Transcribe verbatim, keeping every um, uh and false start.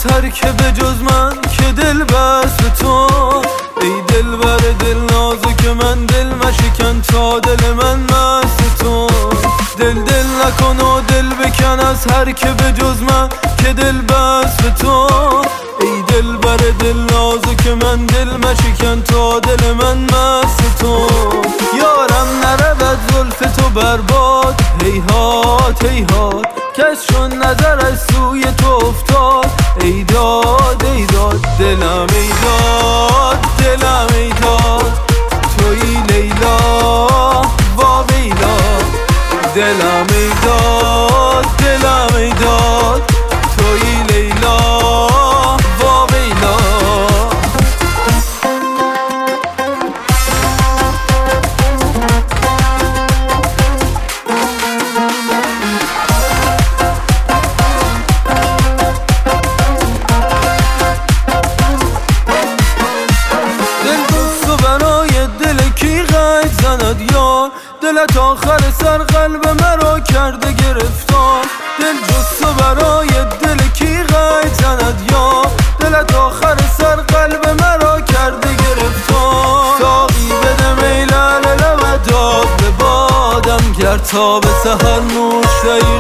هر که به جز من که دل بست به تو. ای دل بر دل نازک من، دل مشکن تا دل من مست تو. دل دل نکن و دل بکن از هر که به جز من که دل بست به تو. ای دل بر دل نازک من، دل مشکن تا دل من مست تو. یارم نرود زلف تو برباد، هیهات هیهات کس چون نظرش سوی تو افتاد. ای داد ای داد دلم، ای داد دلم، ای داد توی لیلا وا ویلا. دلم ای داد دلم، ای داد توی لیلا وا ویلا. دلت آخر سر قلب مرا کرده گرفتار. دل جز تو برای دل کی غیب زند یار. دلت آخر سر قلب مرا کرده گرفتار. ساقی بده می لعل لبت آب به بادم، گر تا به سحر نوش